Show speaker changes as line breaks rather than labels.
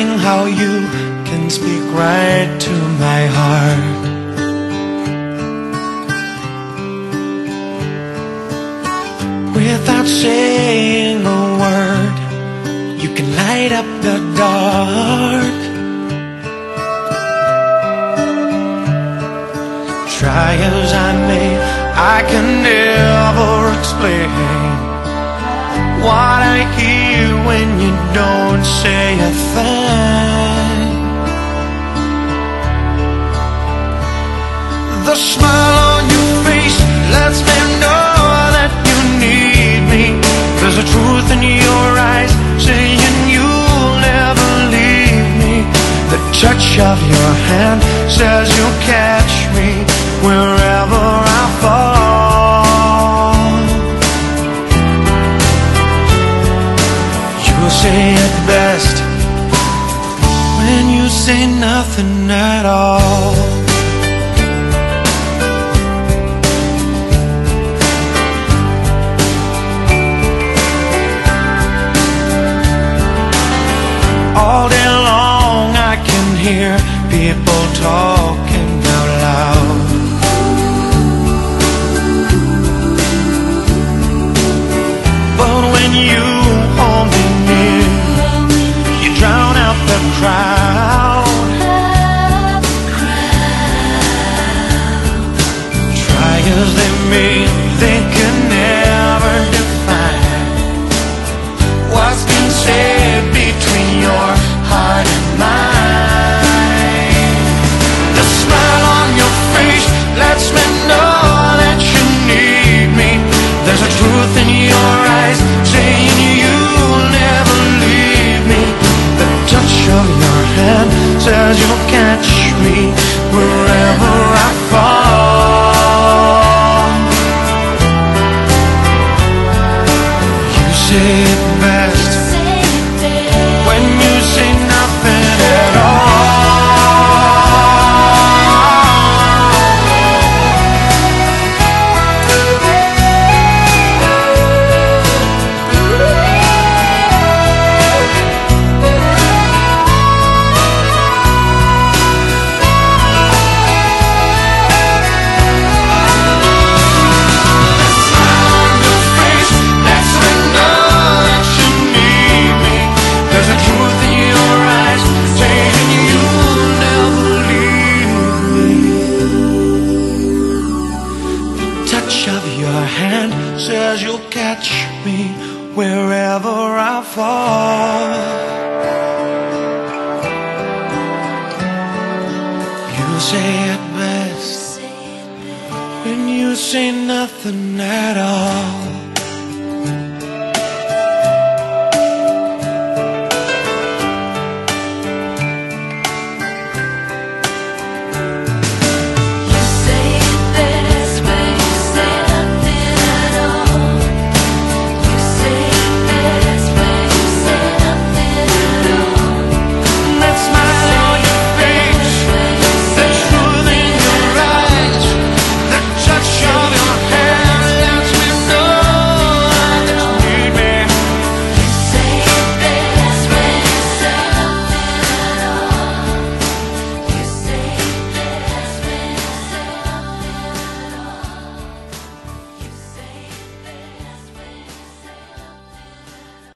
amazing how you can speak right to my heart. Without saying a word, you can light up the dark. Try as I may, I can never explain what I hear when you don't say a thing. The smile on your face lets me know that you need me. There's a truth in your eyes saying you'll never leave me. The touch of your hand says you'll catch me wherever I fall. You say it best when you say nothing at all. All day long I can hear people talking out loud. But when you hold me near, you drown out the crowd. Try as they may, they can never define what's been said between your heart and mine. The smile on your face lets me know that you need me. There's a truth in your eyes saying you'll never leave me. The touch of your hand says you'll catch me wherever I fall. You say it best when you say nothing at all. Of your hand says you'll catch me wherever I fall. You say it best when you say nothing at all.